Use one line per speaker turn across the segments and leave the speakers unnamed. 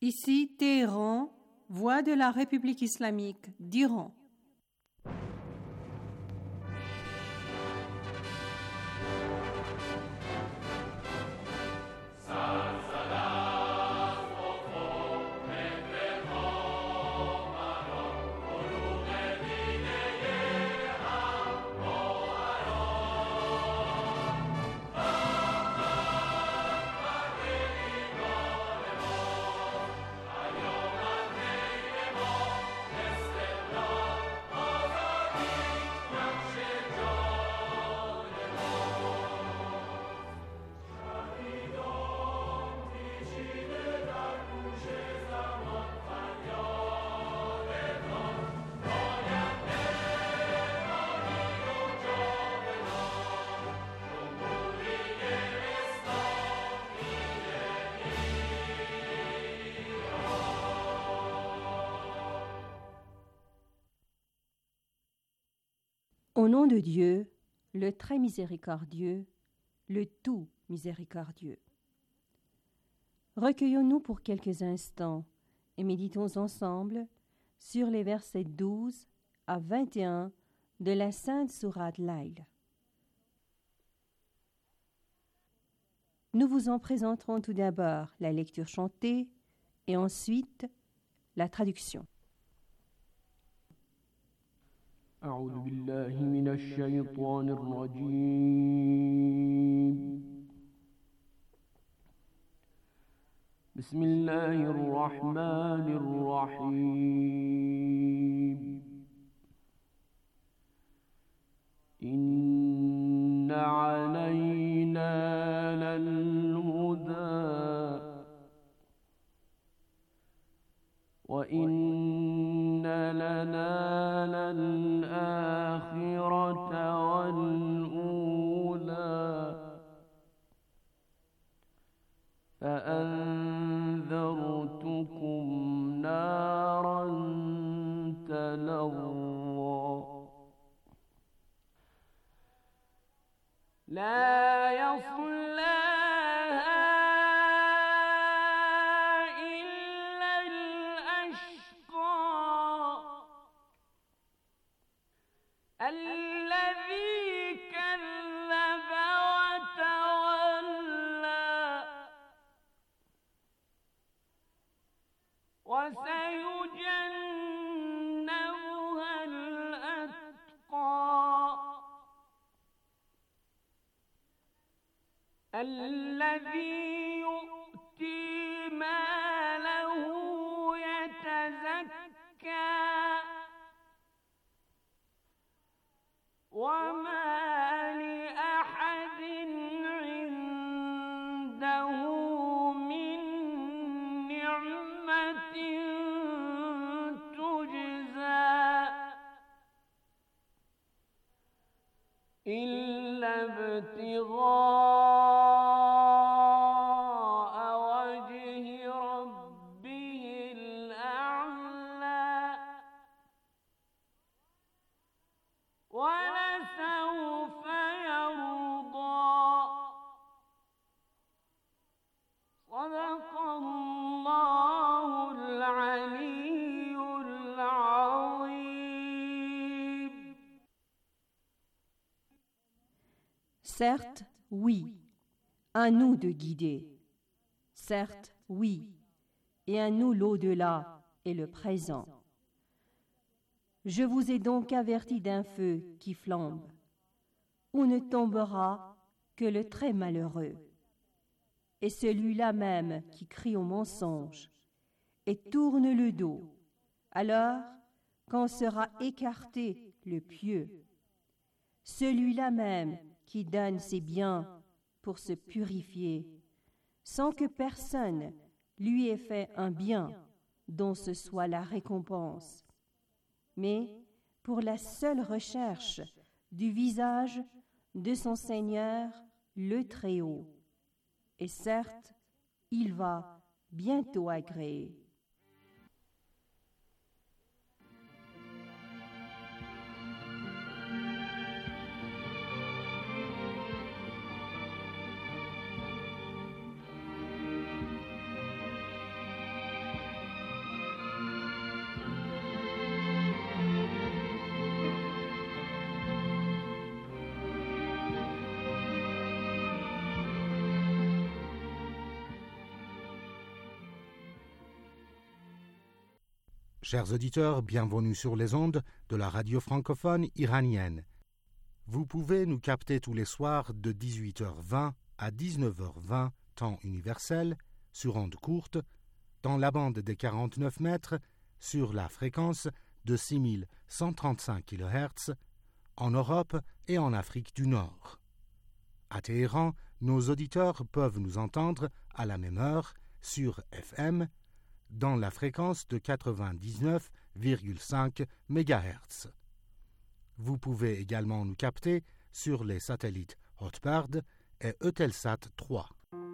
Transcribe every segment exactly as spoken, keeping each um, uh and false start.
Ici Téhéran, voix de la République islamique d'Iran. Au nom de Dieu, le très miséricordieux, le tout miséricordieux. Recueillons-nous pour quelques instants et méditons ensemble sur les versets douze à vingt et un de la Sainte Sourate Layl. Nous vous en présenterons tout d'abord la lecture chantée et ensuite la traduction.
أعوذ بالله من الشيطان الرجيم بسم الله الرحمن الرحيم إن علينا للهدى وإن لنا للآخرة والأولى فأنذرتكم نارا تلظى لا يصلاها الذي كذب وتولى وسيجنبها الأتقى الذي يؤتي ماله يتزكى وما لأحد عنده من نعمة تجزى إلا ابتغاء وجه ربه الأعلى ولسوف يرضى صدق الله العلي العظيم.
Certes, oui, à nous de guider. Certes, oui, et à nous l'au-delà et le présent. Je vous ai donc averti d'un feu qui flambe, où ne tombera que le très malheureux, et celui-là même qui crie au mensonge, et tourne le dos, alors qu'en sera écarté le pieux, celui-là même qui donne ses biens pour se purifier, sans que personne lui ait fait un bien dont ce soit la récompense, mais pour la seule recherche du visage de son Seigneur le Très-Haut. Et certes, il va bientôt agréer.
Chers auditeurs, bienvenue sur les ondes de la radio francophone iranienne. Vous pouvez nous capter tous les soirs de dix-huit heures vingt à dix-neuf heures vingt, temps universel, sur ondes courtes, dans la bande des quarante-neuf mètres, sur la fréquence de six mille cent trente-cinq kilohertz, en Europe et en Afrique du Nord. À Téhéran, nos auditeurs peuvent nous entendre à la même heure sur F M, dans la fréquence de quatre-vingt-dix-neuf virgule cinq mégahertz. Vous pouvez également nous capter sur les satellites Hotbird et Eutelsat trois.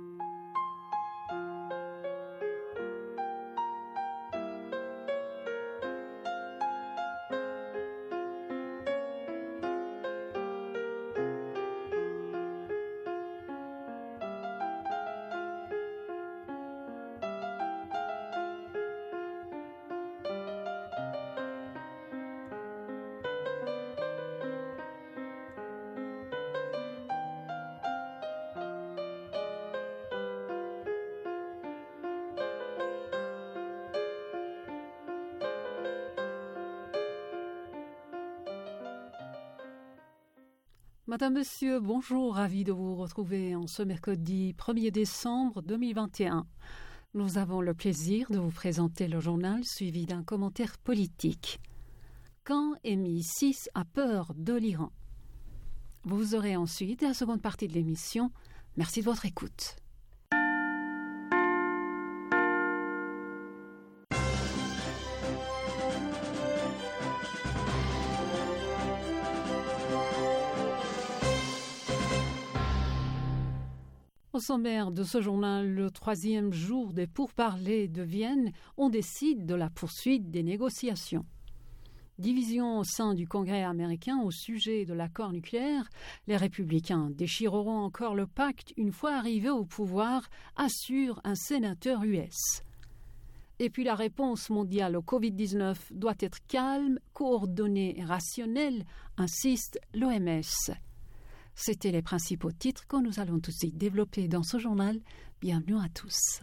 Madame, Monsieur, bonjour, ravi de vous retrouver en ce mercredi premier décembre deux mille vingt et un. Nous avons le plaisir de vous présenter le journal suivi d'un commentaire politique. Quand M I six a peur de l'Iran? Vous aurez ensuite la seconde partie de l'émission. Merci de votre écoute. Au sommaire de ce journal, le troisième jour des pourparlers de Vienne, on décide de la poursuite des négociations. Division au sein du Congrès américain au sujet de l'accord nucléaire, les républicains déchireront encore le pacte une fois arrivés au pouvoir, assure un sénateur U S. Et puis la réponse mondiale au covid dix-neuf doit être calme, coordonnée et rationnelle, insiste l'O M S. C'étaient les principaux titres que nous allons tout de suite développer dans ce journal. Bienvenue à tous.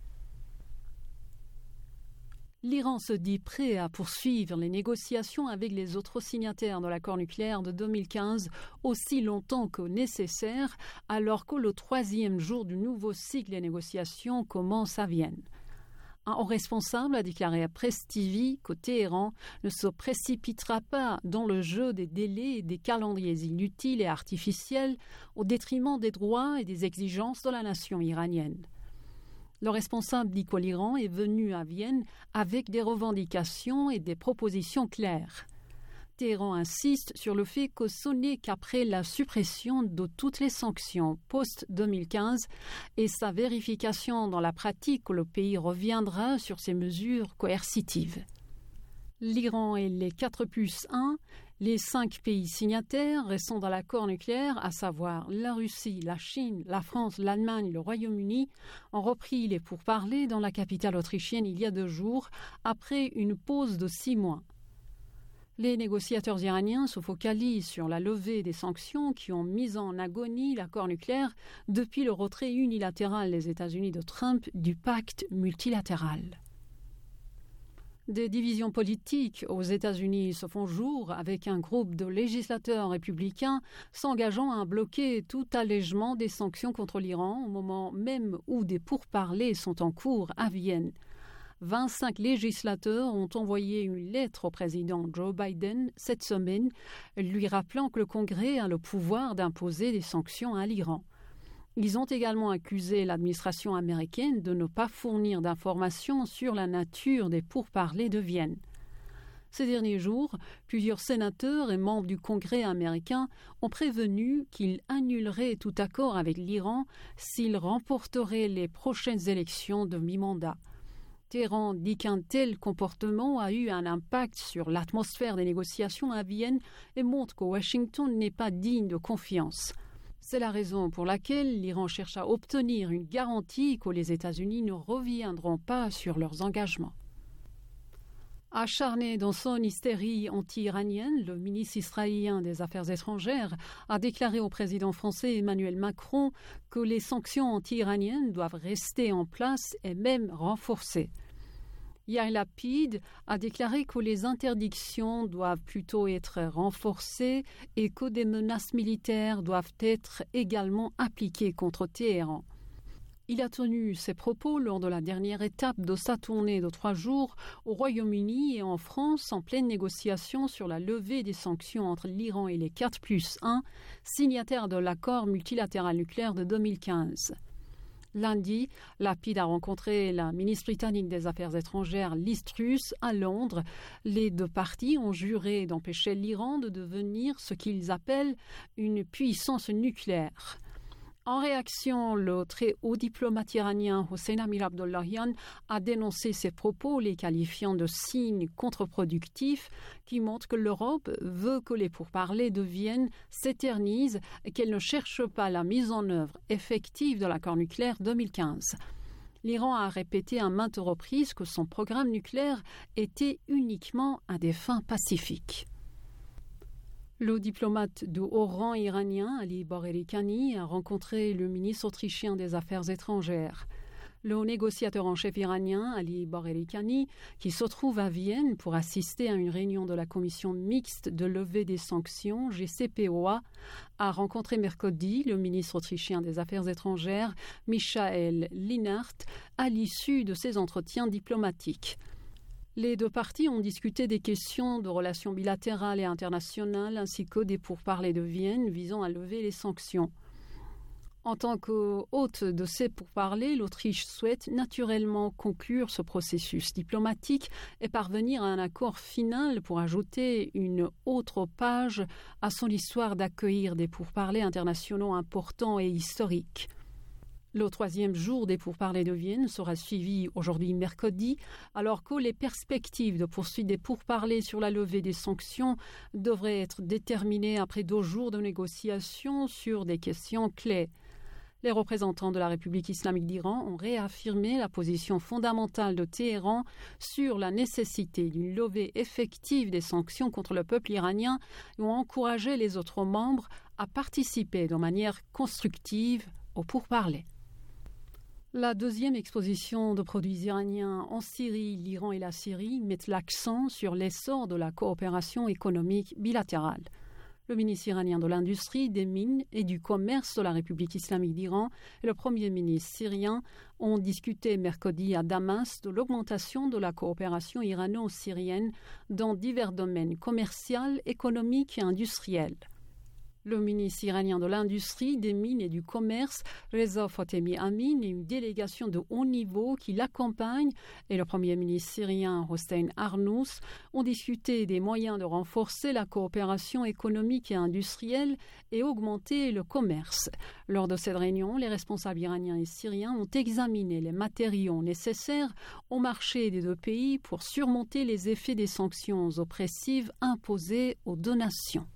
L'Iran se dit prêt à poursuivre les négociations avec les autres signataires de l'accord nucléaire de deux mille quinze aussi longtemps que nécessaire, alors que le troisième jour du nouveau cycle des négociations commence à Vienne. Un haut responsable a déclaré à Presse T V qu'au Téhéran ne se précipitera pas dans le jeu des délais et des calendriers inutiles et artificiels au détriment des droits et des exigences de la nation iranienne. Le responsable dit que l'Iran est venu à Vienne avec des revendications et des propositions claires. Téhéran insiste sur le fait que ce n'est qu'après la suppression de toutes les sanctions post-deux mille quinze et sa vérification dans la pratique que le pays reviendra sur ces mesures coercitives. L'Iran et les quatre plus un, les cinq pays signataires restant dans l'accord nucléaire, à savoir la Russie, la Chine, la France, l'Allemagne et le Royaume-Uni, ont repris les pourparlers dans la capitale autrichienne il y a deux jours, après une pause de six mois. Les négociateurs iraniens se focalisent sur la levée des sanctions qui ont mis en agonie l'accord nucléaire depuis le retrait unilatéral des États-Unis de Trump du pacte multilatéral. Des divisions politiques aux États-Unis se font jour avec un groupe de législateurs républicains s'engageant à bloquer tout allègement des sanctions contre l'Iran au moment même où des pourparlers sont en cours à Vienne. vingt-cinq législateurs ont envoyé une lettre au président Joe Biden cette semaine, lui rappelant que le Congrès a le pouvoir d'imposer des sanctions à l'Iran. Ils ont également accusé l'administration américaine de ne pas fournir d'informations sur la nature des pourparlers de Vienne. Ces derniers jours, plusieurs sénateurs et membres du Congrès américain ont prévenu qu'ils annuleraient tout accord avec l'Iran s'il remporterait les prochaines élections de mi-mandat. Téhéran dit qu'un tel comportement a eu un impact sur l'atmosphère des négociations à Vienne et montre que Washington n'est pas digne de confiance. C'est la raison pour laquelle l'Iran cherche à obtenir une garantie que les États-Unis ne reviendront pas sur leurs engagements. Acharné dans son hystérie anti-iranienne, le ministre israélien des Affaires étrangères a déclaré au président français Emmanuel Macron que les sanctions anti-iraniennes doivent rester en place et même renforcées. Yair Lapid a déclaré que les interdictions doivent plutôt être renforcées et que des menaces militaires doivent être également appliquées contre Téhéran. Il a tenu ses propos lors de la dernière étape de sa tournée de trois jours au Royaume-Uni et en France en pleine négociation sur la levée des sanctions entre l'Iran et les quatre plus un, signataires de l'accord multilatéral nucléaire de deux mille quinze. Lundi, Lapid a rencontré la ministre britannique des Affaires étrangères Liz Truss à Londres. Les deux parties ont juré d'empêcher l'Iran de devenir ce qu'ils appellent une puissance nucléaire. En réaction, le très haut diplomate iranien Hossein Amir Abdollahian a dénoncé ces propos, les qualifiant de signes contre-productifs qui montrent que l'Europe veut que les pourparlers de Vienne s'éternisent et qu'elle ne cherche pas la mise en œuvre effective de l'accord nucléaire deux mille quinze. L'Iran a répété à maintes reprises que son programme nucléaire était uniquement à des fins pacifiques. Le diplomate de haut rang iranien, Ali Bagheri-Kani, a rencontré le ministre autrichien des Affaires étrangères. Le négociateur en chef iranien, Ali Bagheri-Kani, qui se trouve à Vienne pour assister à une réunion de la commission mixte de levée des sanctions, G C P O A, a rencontré mercredi le ministre autrichien des Affaires étrangères, Michael Lienert, à l'issue de ces entretiens diplomatiques. Les deux parties ont discuté des questions de relations bilatérales et internationales ainsi que des pourparlers de Vienne visant à lever les sanctions. En tant qu'hôte de ces pourparlers, l'Autriche souhaite naturellement conclure ce processus diplomatique et parvenir à un accord final pour ajouter une autre page à son histoire d'accueillir des pourparlers internationaux importants et historiques. Le troisième jour des pourparlers de Vienne sera suivi aujourd'hui mercredi, alors que les perspectives de poursuite des pourparlers sur la levée des sanctions devraient être déterminées après deux jours de négociations sur des questions clés. Les représentants de la République islamique d'Iran ont réaffirmé la position fondamentale de Téhéran sur la nécessité d'une levée effective des sanctions contre le peuple iranien et ont encouragé les autres membres à participer de manière constructive aux pourparlers. La deuxième exposition de produits iraniens en Syrie, l'Iran et la Syrie mettent l'accent sur l'essor de la coopération économique bilatérale. Le ministre iranien de l'Industrie, des Mines et du Commerce de la République islamique d'Iran et le premier ministre syrien ont discuté mercredi à Damas de l'augmentation de la coopération irano-syrienne dans divers domaines commerciaux, économiques et industriels. Le ministre iranien de l'Industrie, des Mines et du Commerce, Reza Fatemi Amin, et une délégation de haut niveau qui l'accompagne, et le premier ministre syrien Hossein Arnous, ont discuté des moyens de renforcer la coopération économique et industrielle et augmenter le commerce. Lors de cette réunion, les responsables iraniens et syriens ont examiné les matériaux nécessaires au marché des deux pays pour surmonter les effets des sanctions oppressives imposées aux deux nations.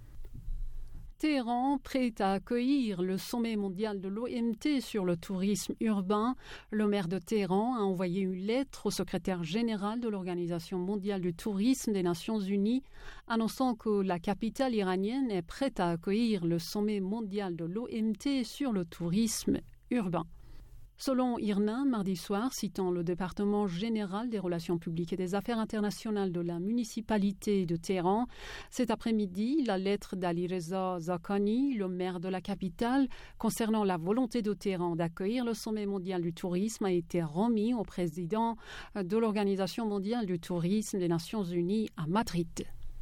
Téhéran, prêt à accueillir le sommet mondial de l'O M T sur le tourisme urbain, le maire de Téhéran a envoyé une lettre au secrétaire général de l'Organisation mondiale du tourisme des Nations unies, annonçant que la capitale iranienne est prête à accueillir le sommet mondial de l'O M T sur le tourisme urbain. Selon I R N A, mardi soir, citant le département général des relations publiques et des affaires internationales de la municipalité de Téhéran, cet après-midi, la lettre d'Ali Reza Zaghani, le maire de la capitale, concernant la volonté de Téhéran d'accueillir le sommet mondial du tourisme a été remise au président de l'Organisation mondiale du tourisme des Nations unies à Madrid.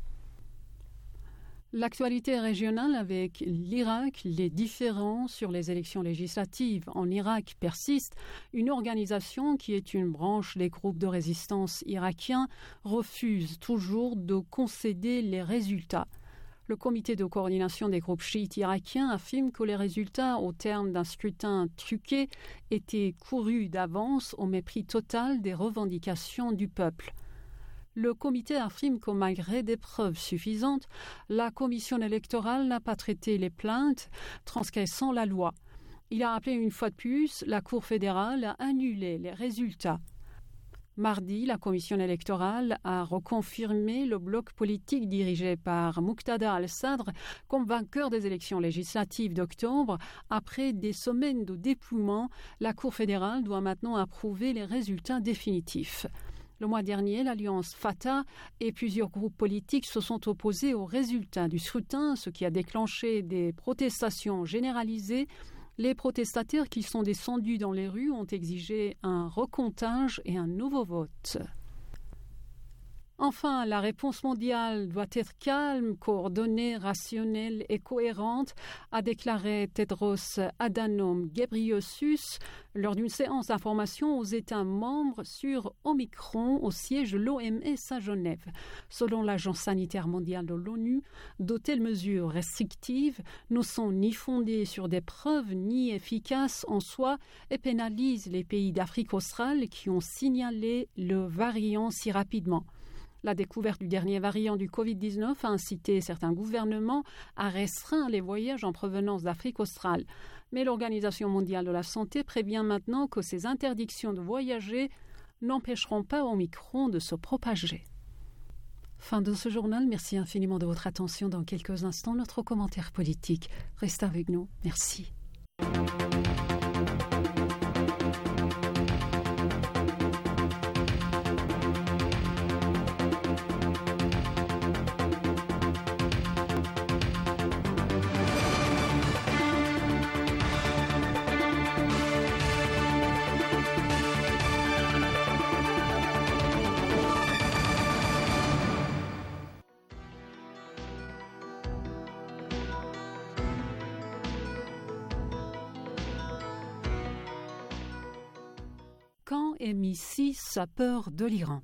L'actualité régionale avec l'Irak, les différends sur les élections législatives en Irak persistent. Une organisation qui est une branche des groupes de résistance irakiens refuse toujours de concéder les résultats. Le comité de coordination des groupes chiites irakiens affirme que les résultats au terme d'un scrutin truqué étaient courus d'avance au mépris total des revendications du peuple. Le comité affirme que malgré des preuves suffisantes, la commission électorale n'a pas traité les plaintes transgressant la loi. Il a appelé une fois de plus la Cour fédérale à annuler les résultats. Mardi, la commission électorale a reconfirmé le bloc politique dirigé par Muqtada al-Sadr comme vainqueur des élections législatives d'octobre. Après des semaines de dépouillement, la Cour fédérale doit maintenant approuver les résultats définitifs. Le mois dernier, l'alliance Fatah et plusieurs groupes politiques se sont opposés aux résultats du scrutin, ce qui a déclenché des protestations généralisées. Les protestataires qui sont descendus dans les rues ont exigé un recomptage et un nouveau vote. Enfin, la réponse mondiale doit être calme, coordonnée, rationnelle et cohérente, a déclaré Tedros Adhanom Ghebreyesus lors d'une séance d'information aux États membres sur Omicron au siège de l'O M S à Genève. Selon l'Agence sanitaire mondiale de l'ONU, de telles mesures restrictives ne sont ni fondées sur des preuves ni efficaces en soi et pénalisent les pays d'Afrique australe qui ont signalé le variant si rapidement. La découverte du dernier variant du covid dix-neuf a incité certains gouvernements à restreindre les voyages en provenance d'Afrique australe. Mais l'Organisation mondiale de la santé prévient maintenant que ces interdictions de voyager n'empêcheront pas Omicron de se propager. Fin de ce journal. Merci infiniment de votre attention. Dans quelques instants, notre commentaire politique. Restez avec nous. Merci. Quand M I six a peur de l'Iran?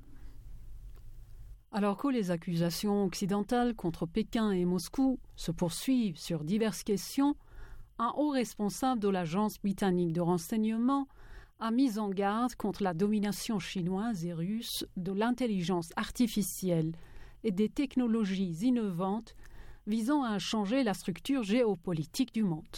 Alors que les accusations occidentales contre Pékin et Moscou se poursuivent sur diverses questions, un haut responsable de l'agence britannique de renseignement a mis en garde contre la domination chinoise et russe de l'intelligence artificielle et des technologies innovantes visant à changer la structure géopolitique du monde.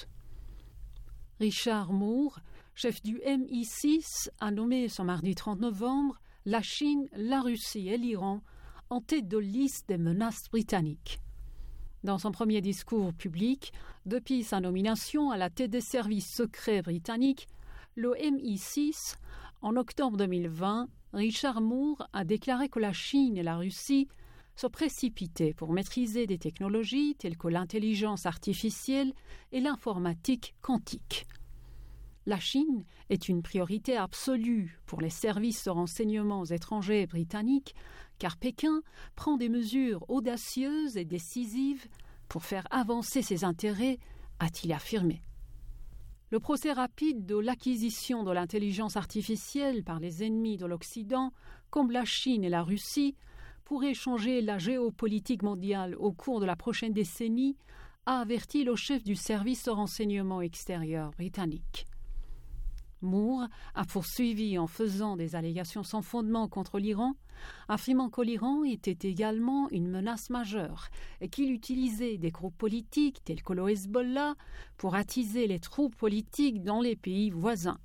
Richard Moore, chef du M I six, a nommé ce mardi trente novembre la Chine, la Russie et l'Iran en tête de liste des menaces britanniques. Dans son premier discours public, depuis sa nomination à la tête des services secrets britanniques, le M I six, en octobre deux mille vingt, Richard Moore a déclaré que la Chine et la Russie se précipitaient pour maîtriser des technologies telles que l'intelligence artificielle et l'informatique quantique. La Chine est une priorité absolue pour les services de renseignement étrangers britanniques, car Pékin prend des mesures audacieuses et décisives pour faire avancer ses intérêts, a-t-il affirmé. Le procès rapide de l'acquisition de l'intelligence artificielle par les ennemis de l'Occident, comme la Chine et la Russie, pourrait changer la géopolitique mondiale au cours de la prochaine décennie, a averti le chef du service de renseignement extérieur britannique. Moore a poursuivi en faisant des allégations sans fondement contre l'Iran, affirmant que l'Iran était également une menace majeure et qu'il utilisait des groupes politiques tels que le Hezbollah pour attiser les troupes politiques dans les pays voisins.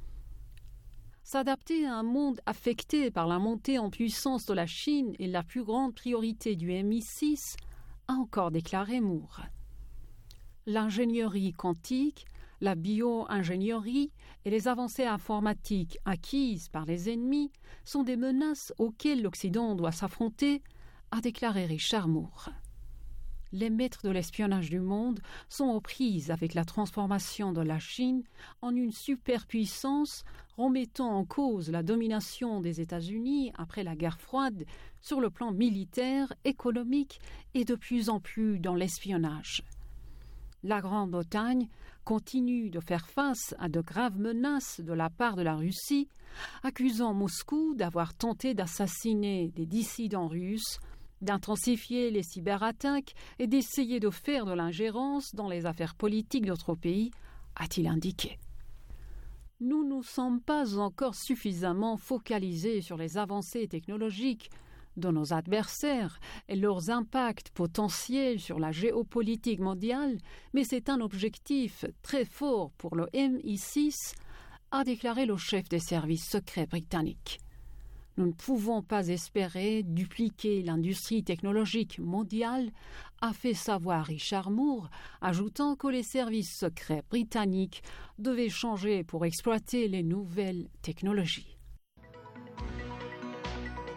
S'adapter à un monde affecté par la montée en puissance de la Chine est la plus grande priorité du M I six, a encore déclaré Moore. L'ingénierie quantique, la bio-ingénierie et les avancées informatiques acquises par les ennemis sont des menaces auxquelles l'Occident doit s'affronter, a déclaré Richard Moore. Les maîtres de l'espionnage du monde sont aux prises avec la transformation de la Chine en une superpuissance, remettant en cause la domination des États-Unis après la guerre froide sur le plan militaire, économique et de plus en plus dans l'espionnage. La Grande-Bretagne continue de faire face à de graves menaces de la part de la Russie, accusant Moscou d'avoir tenté d'assassiner des dissidents russes, d'intensifier les cyberattaques et d'essayer de faire de l'ingérence dans les affaires politiques d'autres pays, a-t-il indiqué. Nous ne sommes pas encore suffisamment focalisés sur les avancées technologiques de nos adversaires et leurs impacts potentiels sur la géopolitique mondiale, mais c'est un objectif très fort pour le M I six, a déclaré le chef des services secrets britanniques. Nous ne pouvons pas espérer dupliquer l'industrie technologique mondiale, a fait savoir Richard Moore, ajoutant que les services secrets britanniques devaient changer pour exploiter les nouvelles technologies.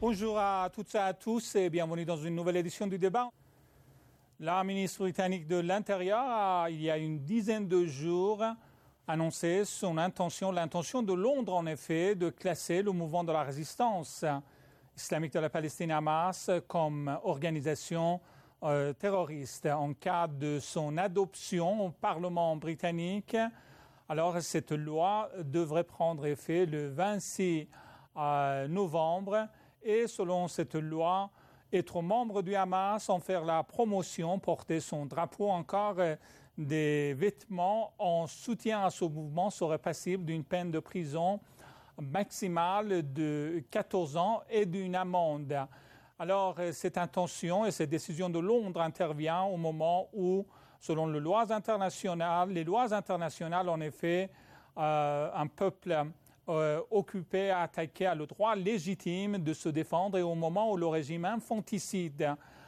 Bonjour à toutes et à tous et bienvenue dans une nouvelle édition du débat. La ministre britannique de l'Intérieur a, il y a une dizaine de jours, annoncé son intention, l'intention de Londres en effet, de classer le mouvement de la résistance islamique de la Palestine Hamas comme organisation euh, terroriste. En cas de son adoption au Parlement britannique, alors cette loi devrait prendre effet le vingt-six novembre et selon cette loi, être membre du Hamas, en faire la promotion, porter son drapeau, encore euh, des vêtements en soutien à ce mouvement serait passible d'une peine de prison maximale de quatorze ans et d'une amende. Alors, euh, cette intention et cette décision de Londres intervient au moment où, selon les lois internationales, les lois internationales, en effet, euh, un peuple Euh, occupé à attaquer a le droit légitime de se défendre et au moment où le régime infanticide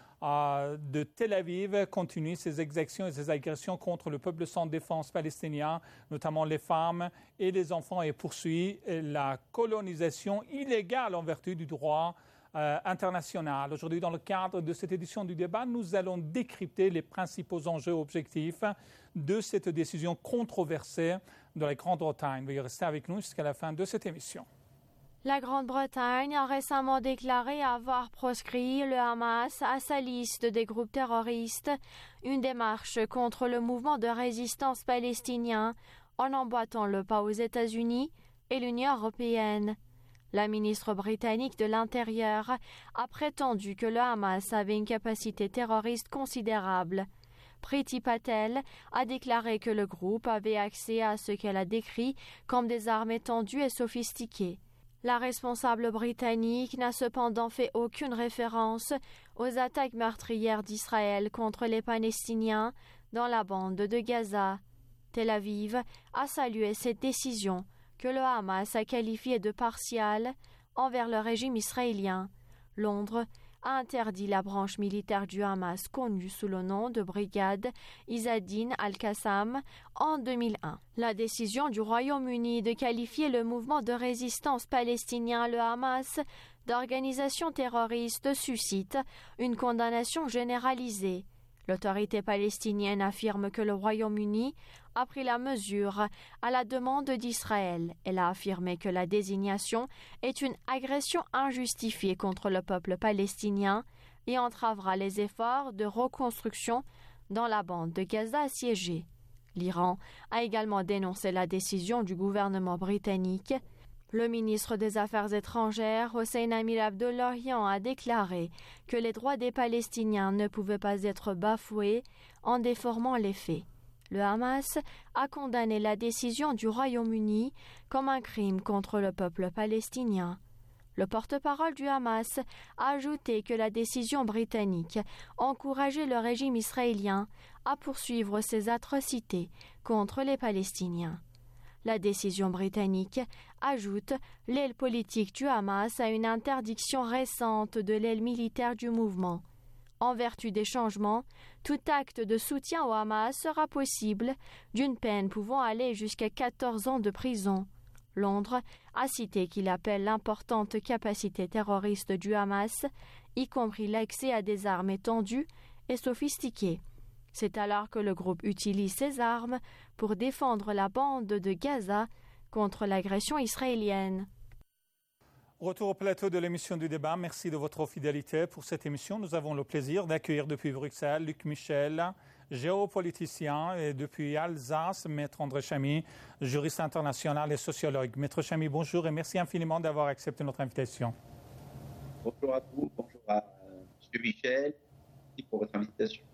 euh, de Tel Aviv continue ses exactions et ses agressions contre le peuple sans défense palestinien, notamment les femmes et les enfants, et poursuit la colonisation illégale en vertu du droit euh, international. Aujourd'hui, dans le cadre de cette édition du débat, nous allons décrypter les principaux enjeux objectifs de cette décision controversée de la Grande-Bretagne. Veuillez rester avec nous jusqu'à la fin de cette émission.
La Grande-Bretagne a récemment déclaré avoir proscrit le Hamas à sa liste des groupes terroristes, une démarche contre le mouvement de résistance palestinien en emboîtant le pas aux États-Unis et l'Union européenne. La ministre britannique de l'Intérieur a prétendu que le Hamas avait une capacité terroriste considérable. Priti Patel a déclaré que le groupe avait accès à ce qu'elle a décrit comme des armes étendues et sophistiquées. La responsable britannique n'a cependant fait aucune référence aux attaques meurtrières d'Israël contre les Palestiniens dans la bande de Gaza. Tel Aviv a salué cette décision que le Hamas a qualifiée de partiale envers le régime israélien. Londres a interdit la branche militaire du Hamas connue sous le nom de Brigade Izzadin al-Qassam en deux mille un. La décision du Royaume-Uni de qualifier le mouvement de résistance palestinien, le Hamas, d'organisation terroriste suscite une condamnation généralisée. L'autorité palestinienne affirme que le Royaume-Uni a pris la mesure à la demande d'Israël. Elle a affirmé que la désignation est une agression injustifiée contre le peuple palestinien et entravera les efforts de reconstruction dans la bande de Gaza assiégée. L'Iran a également dénoncé la décision du gouvernement britannique. Le ministre des Affaires étrangères, Hossein Amir-Abdollahian, a déclaré que les droits des Palestiniens ne pouvaient pas être bafoués en déformant les faits. Le Hamas a condamné la décision du Royaume-Uni comme un crime contre le peuple palestinien. Le porte-parole du Hamas a ajouté que la décision britannique encourageait le régime israélien à poursuivre ses atrocités contre les Palestiniens. La décision britannique ajoute l'aile politique du Hamas à une interdiction récente de l'aile militaire du mouvement. En vertu des changements, tout acte de soutien au Hamas sera possible, d'une peine pouvant aller jusqu'à quatorze ans de prison. Londres a cité qu'il appelle l'importante capacité terroriste du Hamas, y compris l'accès à des armes étendues et sophistiquées. C'est alors que le groupe utilise ses armes pour défendre la bande de Gaza contre l'agression israélienne.
Retour au plateau de l'émission du débat. Merci de votre fidélité pour cette émission. Nous avons le plaisir d'accueillir depuis Bruxelles Luc Michel, géopoliticien, et depuis Alsace, Maître André Chamy, juriste international et sociologue. Maître Chamy, bonjour et merci infiniment d'avoir accepté notre invitation.
Bonjour à vous, bonjour à M. Michel, merci pour votre invitation.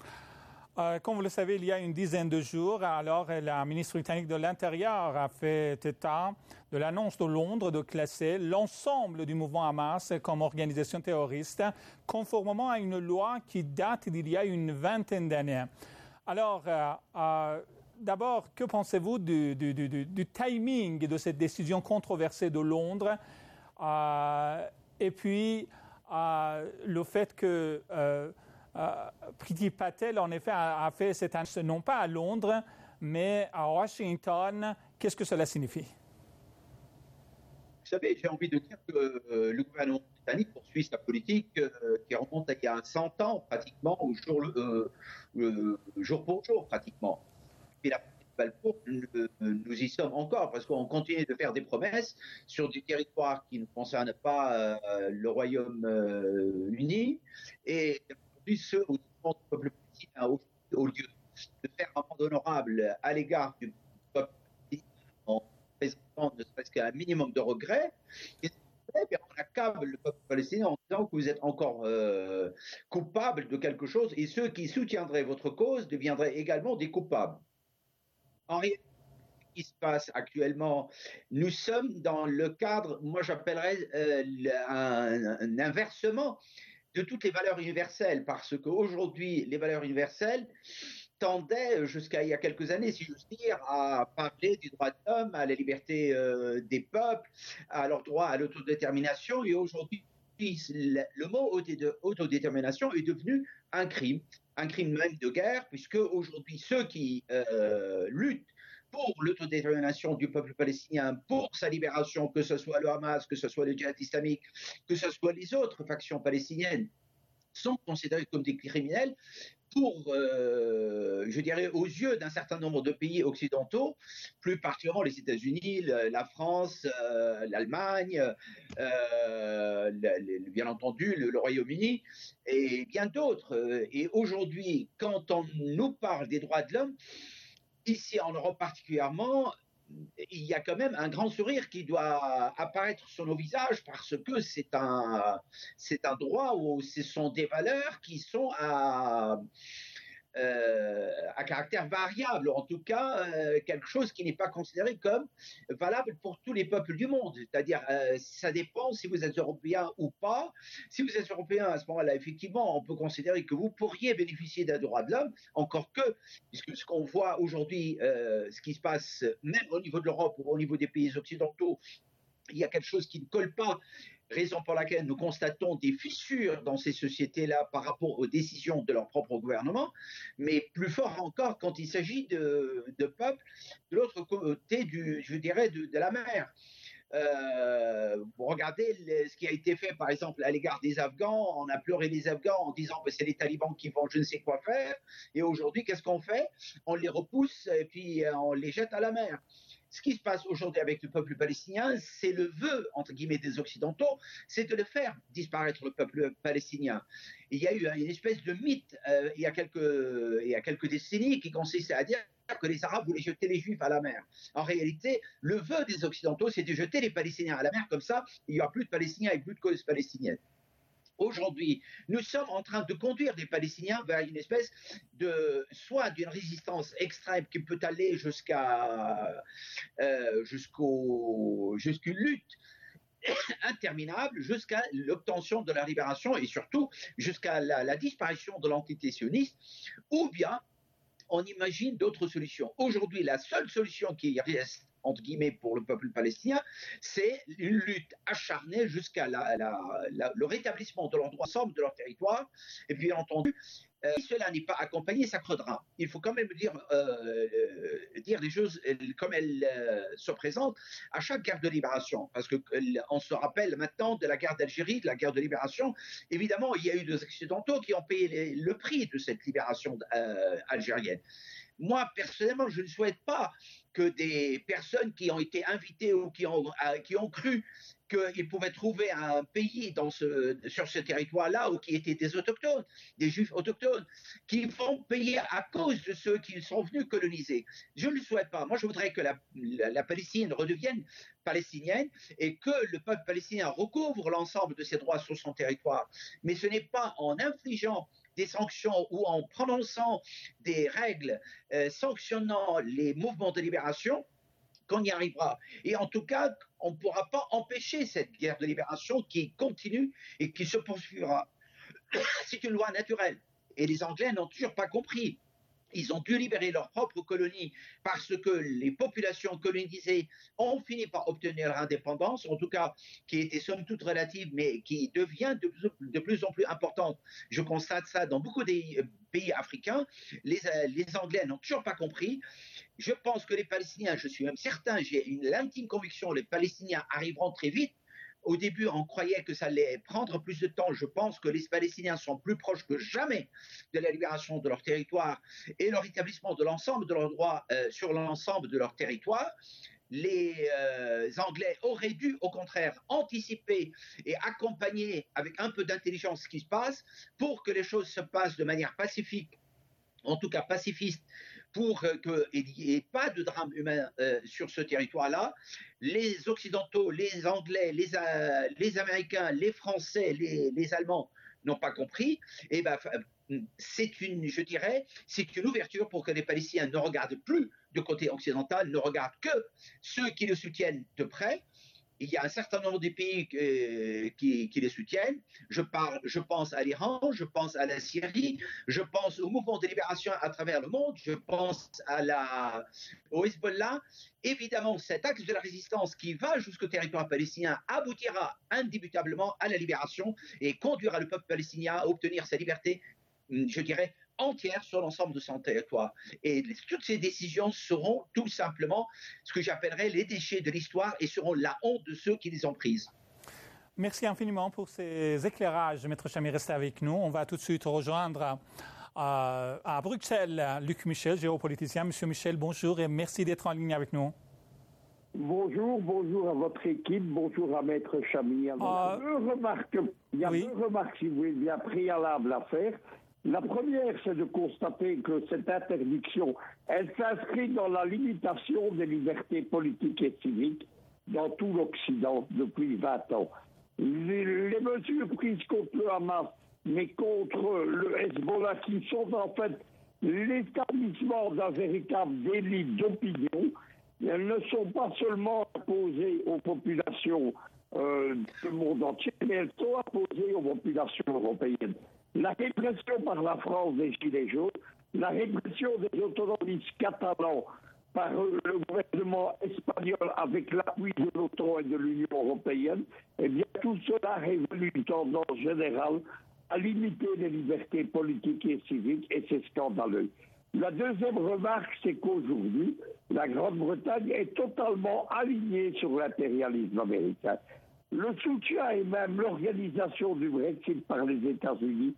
Euh, comme vous le savez, il y a une dizaine de jours, alors la ministre britannique de l'Intérieur a fait état de l'annonce de Londres de classer l'ensemble du mouvement Hamas comme organisation terroriste, conformément à une loi qui date d'il y a une vingtaine d'années. Alors, euh, euh, d'abord, que pensez-vous du, du, du, du timing de cette décision controversée de Londres euh, et puis euh, le fait que euh, Euh, Priti Patel, en effet, a, a fait cette annonce non pas à Londres, mais à Washington. Qu'est-ce que cela signifie?
Vous savez, j'ai envie de dire que euh, le gouvernement britannique poursuit sa politique euh, qui remonte à il y a cent ans, pratiquement, au jour, euh, euh, jour pour jour, pratiquement. Et la Balfour, nous, nous y sommes encore, parce qu'on continue de faire des promesses sur des territoires qui ne concernent pas euh, le Royaume-Uni, et aujourd'hui, ceux au niveau du peuple palestinien, au, au lieu de faire un monde honorable à l'égard du peuple palestinien en présentant ne serait-ce qu'un minimum de regrets, et on accable le peuple palestinien en disant que vous êtes encore euh, coupable de quelque chose, et ceux qui soutiendraient votre cause deviendraient également des coupables. En réalité, ce qui se passe actuellement, nous sommes dans le cadre, moi j'appellerais euh, un, un inversement de toutes les valeurs universelles, parce qu'aujourd'hui, les valeurs universelles tendaient, jusqu'à il y a quelques années, si j'ose dire, à parler du droit de l'homme, à la liberté euh, des peuples, à leur droit à l'autodétermination, et aujourd'hui, le mot autodétermination est devenu un crime, un crime même de guerre, puisque aujourd'hui, ceux qui euh, luttent pour l'autodétermination du peuple palestinien, pour sa libération, que ce soit le Hamas, que ce soit le djihad islamique, que ce soit les autres factions palestiniennes, sont considérés comme des criminels pour, euh, je dirais, aux yeux d'un certain nombre de pays occidentaux, plus particulièrement les États-Unis, la France, euh, l'Allemagne, euh, le, bien entendu le, le Royaume-Uni et bien d'autres. Et aujourd'hui, quand on nous parle des droits de l'homme, ici en Europe particulièrement, il y a quand même un grand sourire qui doit apparaître sur nos visages parce que c'est un, c'est un droit où ce sont des valeurs qui sont à, euh, à caractère variable, en tout cas euh, quelque chose qui n'est pas considéré comme valable pour tous les peuples du monde, c'est-à-dire euh, ça dépend si vous êtes européen ou pas. Si vous êtes européen, à ce moment-là, effectivement, on peut considérer que vous pourriez bénéficier d'un droit de l'homme, encore que, puisque ce qu'on voit aujourd'hui, euh, ce qui se passe même au niveau de l'Europe ou au niveau des pays occidentaux, il y a quelque chose qui ne colle pas, raison pour laquelle nous constatons des fissures dans ces sociétés-là par rapport aux décisions de leur propre gouvernement, mais plus fort encore quand il s'agit de, de peuples de l'autre côté, du, je dirais, de, de la mer. Euh, vous regardez les, ce qui a été fait, par exemple, à l'égard des Afghans. On a pleuré les Afghans en disant que c'est les talibans qui vont je ne sais quoi faire. Et aujourd'hui, qu'est-ce qu'on fait? On les repousse et puis on les jette à la mer. Ce qui se passe aujourd'hui avec le peuple palestinien, c'est le vœu, entre guillemets, des Occidentaux, c'est de le faire disparaître, le peuple palestinien. Il y a eu une espèce de mythe euh, il, y a quelques, il y a quelques décennies qui consistait à dire que les Arabes voulaient jeter les Juifs à la mer. En réalité, le vœu des Occidentaux, c'est de jeter les Palestiniens à la mer, comme ça, il n'y aura plus de Palestiniens et plus de cause palestinienne. Aujourd'hui, nous sommes en train de conduire les Palestiniens vers une espèce de, soit d'une résistance extrême qui peut aller jusqu'à, euh, jusqu'au, jusqu'une lutte interminable, jusqu'à l'obtention de la libération et surtout jusqu'à la, la disparition de l'entité sioniste, ou bien on imagine d'autres solutions. Aujourd'hui, la seule solution qui reste, entre guillemets, pour le peuple palestinien, c'est une lutte acharnée jusqu'à la, la, la, le rétablissement de l'ensemble de leur territoire. Et puis, bien entendu, euh, si cela n'est pas accompagné, ça creusera. Il faut quand même dire, euh, dire les choses comme elles euh, se présentent à chaque guerre de libération. Parce qu'on se rappelle maintenant de la guerre d'Algérie, de la guerre de libération. Évidemment, il y a eu des Occidentaux qui ont payé les, le prix de cette libération euh, algérienne. Moi, personnellement, je ne souhaite pas que des personnes qui ont été invitées ou qui ont, qui ont cru qu'ils pouvaient trouver un pays dans ce, sur ce territoire-là ou qui étaient des autochtones, des juifs autochtones, qui vont payer à cause de ceux qui sont venus coloniser. Je ne le souhaite pas. Moi, je voudrais que la, la, la Palestine redevienne palestinienne et que le peuple palestinien recouvre l'ensemble de ses droits sur son territoire. Mais ce n'est pas en infligeant des sanctions ou en prononçant des règles euh, sanctionnant les mouvements de libération qu'on y arrivera. Et en tout cas, on ne pourra pas empêcher cette guerre de libération qui continue et qui se poursuivra. C'est une loi naturelle. Et les Anglais n'ont toujours pas compris. Ils ont dû libérer leurs propres colonies parce que les populations colonisées ont fini par obtenir leur indépendance, en tout cas qui était somme toute relative, mais qui devient de plus, de plus en plus importante. Je constate ça dans beaucoup des pays africains. Les, les Anglais n'ont toujours pas compris. Je pense que les Palestiniens, je suis même certain, j'ai une l'intime conviction, les Palestiniens arriveront très vite Au début, on croyait que ça allait prendre plus de temps. Je pense que les Palestiniens sont plus proches que jamais de la libération de leur territoire et leur établissement de l'ensemble de leurs droits euh, sur l'ensemble de leur territoire. Les euh, Anglais auraient dû, au contraire, anticiper et accompagner avec un peu d'intelligence ce qui se passe pour que les choses se passent de manière pacifique, en tout cas pacifiste, pour qu'il n'y ait pas de drame humain euh, sur ce territoire-là. Les Occidentaux, les Anglais, les, euh, les Américains, les Français, les, les Allemands n'ont pas compris. Et ben, c'est une, je dirais, c'est une ouverture pour que les Palestiniens ne regardent plus du côté occidental, ne regardent que ceux qui le soutiennent de près. Il y a un certain nombre de pays euh, qui, qui les soutiennent. Je, parle, je pense à l'Iran, je pense à la Syrie, je pense au mouvement de libération à travers le monde, je pense à la, au Hezbollah. Évidemment, cet axe de la résistance qui va jusqu'au territoire palestinien aboutira indébutablement à la libération et conduira le peuple palestinien à obtenir sa liberté, je dirais, entière sur l'ensemble de son territoire. Et toutes ces décisions seront tout simplement ce que j'appellerais les déchets de l'histoire et seront la honte de ceux qui les ont prises.
Merci infiniment pour ces éclairages, Maître Chami, restez avec nous. On va tout de suite rejoindre euh, à Bruxelles Luc Michel, géopoliticien. Monsieur Michel, bonjour et merci d'être en ligne avec nous.
Bonjour, bonjour à votre équipe, bonjour à Maître Chami. Alors, euh, deux remarques, il y a oui. deux remarques, si vous voulez bien, préalables à faire. La première, c'est de constater que cette interdiction, elle s'inscrit dans la limitation des libertés politiques et civiques dans tout l'Occident depuis vingt ans. Les, les mesures prises contre le Hamas, mais contre le Hezbollah, qui sont en fait l'établissement d'un véritable délit d'opinion, elles ne sont pas seulement imposées aux populations euh, du monde entier, mais elles sont imposées aux populations européennes. La répression par la France des Gilets jaunes, la répression des autonomistes catalans par le gouvernement espagnol avec l'appui de l'OTAN et de l'Union européenne, eh bien tout cela révèle une tendance générale à limiter les libertés politiques et civiques, et c'est scandaleux. La deuxième remarque, c'est qu'aujourd'hui, la Grande-Bretagne est totalement alignée sur l'impérialisme américain. Le soutien et même l'organisation du Brexit par les États-Unis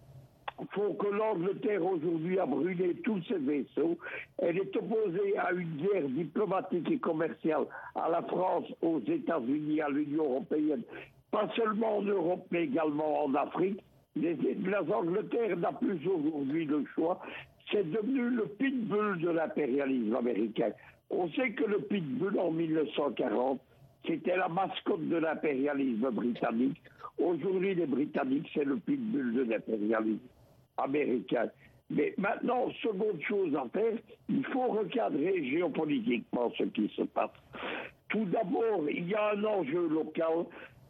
font que l'Angleterre aujourd'hui a brûlé tous ses vaisseaux. Elle est opposée à une guerre diplomatique et commerciale à la France, aux États-Unis, à l'Union européenne, pas seulement en Europe mais également en Afrique. Les, L'Angleterre n'a plus aujourd'hui le choix. C'est devenu le pitbull de l'impérialisme américain. On sait que le pitbull en mille neuf cent quarante, c'était la mascotte de l'impérialisme britannique. Aujourd'hui, les Britanniques, c'est le pitbull de l'impérialisme américain. Mais maintenant, seconde chose à faire, il faut recadrer géopolitiquement ce qui se passe. Tout d'abord, il y a un enjeu local.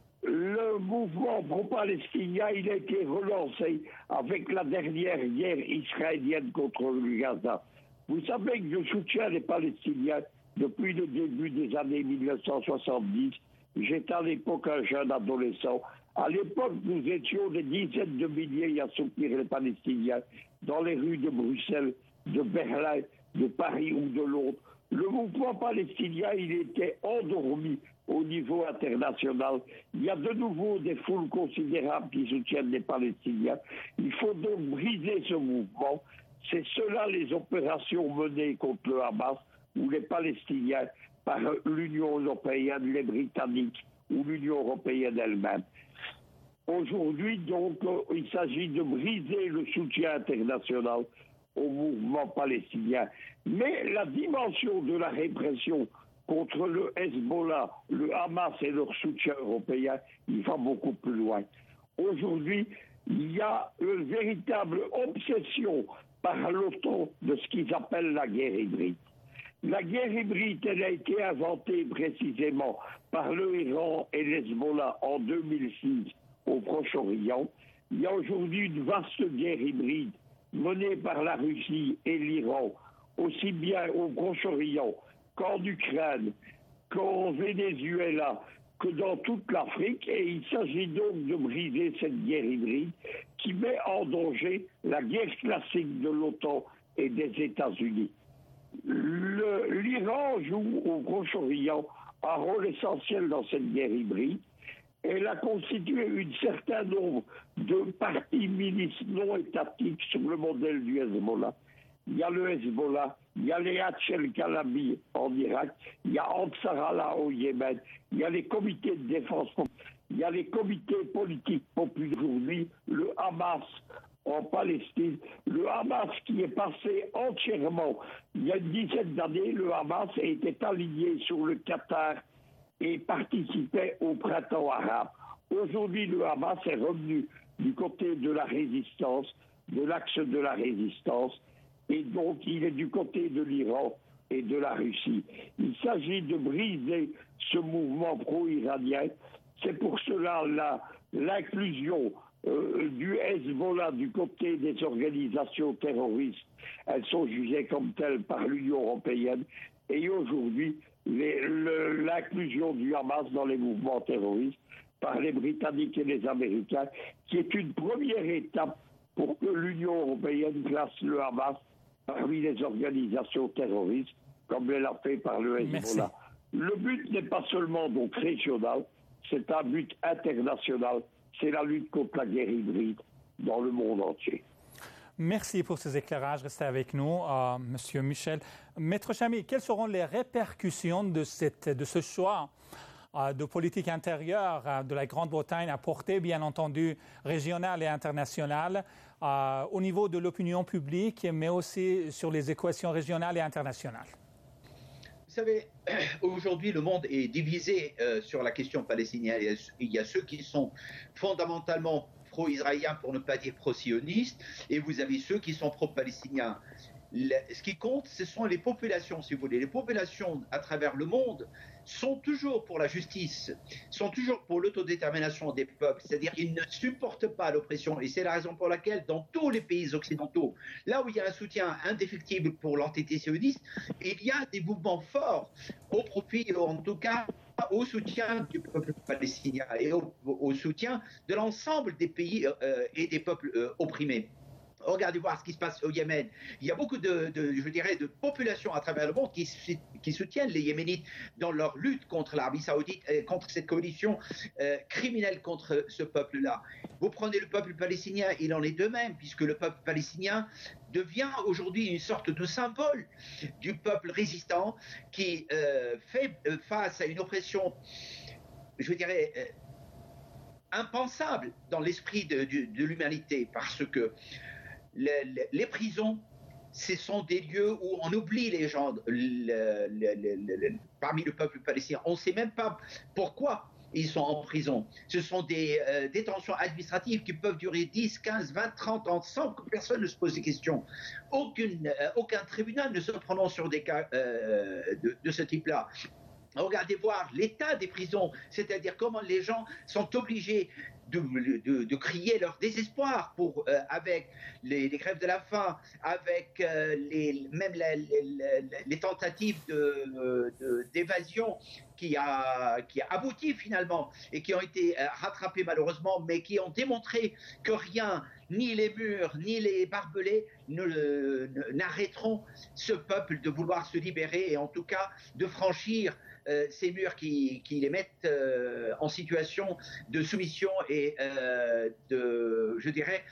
Le mouvement pro-palestinien, il a été relancé avec la dernière guerre israélienne contre le Gaza. Vous savez que je soutiens les Palestiniens depuis le début des années mille neuf cent soixante-dix. J'étais à l'époque un jeune adolescent. À l'époque, nous étions des dizaines de milliers à soutenir les Palestiniens dans les rues de Bruxelles, de Berlin, de Paris ou de Londres. Le mouvement palestinien, il était endormi au niveau international. Il y a de nouveau des foules considérables qui soutiennent les Palestiniens. Il faut donc briser ce mouvement. C'est cela les opérations menées contre le Hamas ou les Palestiniens par l'Union européenne, les Britanniques ou l'Union européenne elle-même. Aujourd'hui, donc, il s'agit de briser le soutien international au mouvement palestinien. Mais la dimension de la répression contre le Hezbollah, le Hamas et leur soutien européen, il va beaucoup plus loin. Aujourd'hui, il y a une véritable obsession par l'OTAN de ce qu'ils appellent la guerre hybride. La guerre hybride, elle a été inventée précisément par le Iran et l'Hezbollah en deux mille six au Proche-Orient. Il y a aujourd'hui une vaste guerre hybride menée par la Russie et l'Iran, aussi bien au Proche-Orient qu'en Ukraine, qu'en Venezuela, que dans toute l'Afrique. Et il s'agit donc de briser cette guerre hybride qui met en danger la guerre classique de l'OTAN et des États-Unis. Le, L'Iran joue au Proche-Orient un rôle essentiel dans cette guerre hybride. Elle a constitué un certain nombre de partis milices non étatiques sur le modèle du Hezbollah. Il y a le Hezbollah, il y a les Hachs el-Kalabi en Irak, il y a Ansar Allah au Yémen, il y a les comités de défense, il y a les comités politiques populaires aujourd'hui, le Hamas en Palestine, le Hamas qui est passé entièrement, il y a une dizaine d'années, le Hamas était aligné sur le Qatar et participait au printemps arabe. Aujourd'hui, le Hamas est revenu du côté de la résistance, de l'axe de la résistance, et donc il est du côté de l'Iran et de la Russie. Il s'agit de briser ce mouvement pro-iranien. C'est pour cela la, l'inclusion euh, du Hezbollah du côté des organisations terroristes. Elles sont jugées comme telles par l'Union européenne. Et aujourd'hui, les, le, l'inclusion du Hamas dans les mouvements terroristes par les Britanniques et les Américains, qui est une première étape pour que l'Union européenne classe le Hamas parmi les organisations terroristes, comme elle l'a fait par le Hezbollah. Merci. Le but n'est pas seulement donc régional, c'est un but international, c'est la lutte contre la guerre hybride dans le monde entier.
Merci pour ces éclairages. Restez avec nous, euh, Monsieur Michel. Maître Chamy, quelles seront les répercussions de, cette, de ce choix euh, de politique intérieure euh, de la Grande-Bretagne à portée, bien entendu, régionale et internationale, euh, au niveau de l'opinion publique, mais aussi sur les équations régionales et internationales?
Vous savez, aujourd'hui, le monde est divisé euh, sur la question palestinienne. Il y a ceux qui sont fondamentalement pro-israéliens, pour ne pas dire pro-sionistes, et vous avez ceux qui sont pro-palestiniens. Le, ce qui compte, ce sont les populations, si vous voulez. Les populations à travers le monde sont toujours pour la justice, sont toujours pour l'autodétermination des peuples, c'est-à-dire ils ne supportent pas l'oppression, et c'est la raison pour laquelle dans tous les pays occidentaux, là où il y a un soutien indéfectible pour l'entité sioniste, il y a des mouvements forts au profit, en tout cas au soutien du peuple palestinien et au, au soutien de l'ensemble des pays euh, et des peuples euh, opprimés. Regardez voir ce qui se passe au Yémen. Il y a beaucoup de, de, je dirais, de populations à travers le monde qui, qui soutiennent les Yéménites dans leur lutte contre l'Arabie Saoudite, et contre cette coalition euh, criminelle contre ce peuple-là. Vous prenez le peuple palestinien, il en est de même, puisque le peuple palestinien devient aujourd'hui une sorte de symbole du peuple résistant qui euh, fait face à une oppression, je dirais, euh, impensable dans l'esprit de, de, de l'humanité, parce que Les, les, les prisons, ce sont des lieux où on oublie les gens le, le, le, le, parmi le peuple palestinien. On ne sait même pas pourquoi ils sont en prison. Ce sont des euh, détentions administratives qui peuvent durer dix, quinze, vingt, trente ans sans que personne ne se pose des questions. Aucune, euh, aucun tribunal ne se prononce sur des cas euh, de, de ce type-là. Regardez voir l'état des prisons, c'est-à-dire comment les gens sont obligés De, de, de crier leur désespoir pour, euh, avec les, les grèves de la faim, avec euh, les, même la, les, les tentatives de, de, d'évasion qui a, qui a abouti finalement et qui ont été euh, rattrapées malheureusement, mais qui ont démontré que rien, ni les murs, ni les barbelés ne, ne, n'arrêteront ce peuple de vouloir se libérer et en tout cas de franchir Euh, ces murs qui, qui les mettent euh, en situation de soumission et euh, de, je dirais,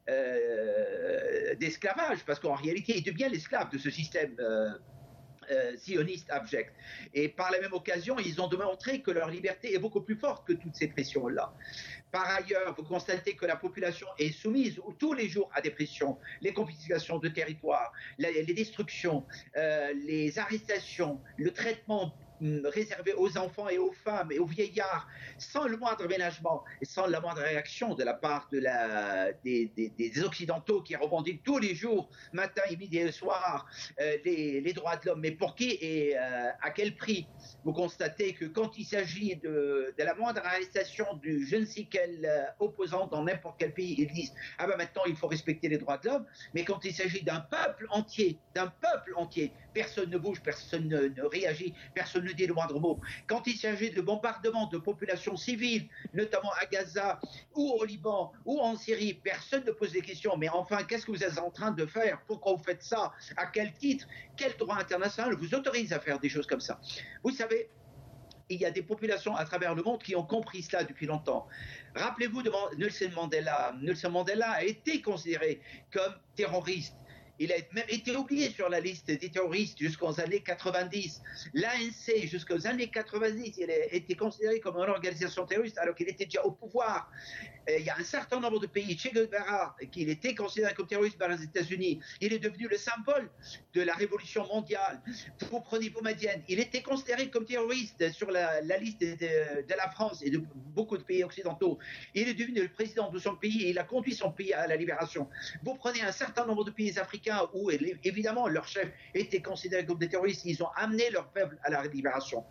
euh, d'esclavage, parce qu'en réalité, il devient l'esclave de ce système euh, euh, sioniste abject. Et par la même occasion, ils ont démontré que leur liberté est beaucoup plus forte que toutes ces pressions-là. Par ailleurs, vous constatez que la population est soumise tous les jours à des pressions, les confiscations de territoire, les, les destructions, euh, les arrestations, le traitement réservé aux enfants et aux femmes et aux vieillards, sans le moindre ménagement et sans la moindre réaction de la part de la, des, des, des Occidentaux qui revendiquent tous les jours, matin et midi et soir, euh, les, les droits de l'homme. Mais pour qui et euh, à quel prix? Vous constatez que quand il s'agit de, de la moindre arrestation du je ne sais quel euh, opposant dans n'importe quel pays, ils disent « Ah ben maintenant il faut respecter les droits de l'homme », mais quand il s'agit d'un peuple entier, d'un peuple entier, personne ne bouge, personne ne, ne réagit, personne ne dit le moindre mot. Quand il s'agit de bombardements de populations civiles, notamment à Gaza, ou au Liban, ou en Syrie, personne ne pose des questions. Mais enfin, qu'est-ce que vous êtes en train de faire? Pourquoi vous faites ça? À quel titre? Quel droit international vous autorise à faire des choses comme ça? Vous savez, il y a des populations à travers le monde qui ont compris cela depuis longtemps. Rappelez-vous de Nelson Mandela. Nelson Mandela a été considéré comme terroriste. Il a même été oublié sur la liste des terroristes jusqu'aux années quatre-vingt-dix. L'A N C, jusqu'aux années quatre-vingt-dix, il a été considéré comme une organisation terroriste alors qu'il était déjà au pouvoir. Et il y a un certain nombre de pays, Che Guevara, qui était considéré comme terroriste par les États-Unis, il est devenu le symbole de la révolution mondiale. Vous prenez Boumedienne, il était considéré comme terroriste sur la, la liste de, de la France et de beaucoup de pays occidentaux. Il est devenu le président de son pays et il a conduit son pays à la libération. Vous prenez un certain nombre de pays africains où évidemment leurs chefs étaient considérés comme des terroristes, ils ont amené leur peuple à la libération.